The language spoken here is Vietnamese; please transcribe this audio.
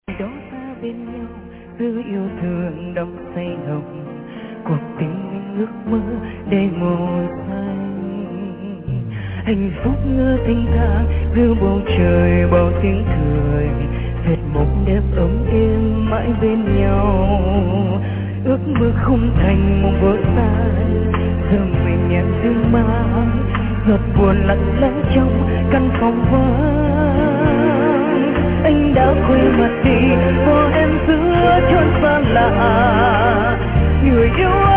đó ta bên nhau giữ yêu thương đắm say nồng, cuộc tình mình ước mơ để màu xanh hạnh phúc ngỡ thanh thang giữa bầu trời bao tiếng cười, dệt một đêm ấm êm mãi bên nhau. Ước mơ không thành mộng vỡ tan, giờ mình em riêng mang giọt buồn lặng lẽ trong căn phòng vắng. Anh đã quay mặt đi bỏ em giữa chốn xa lạ, người yêu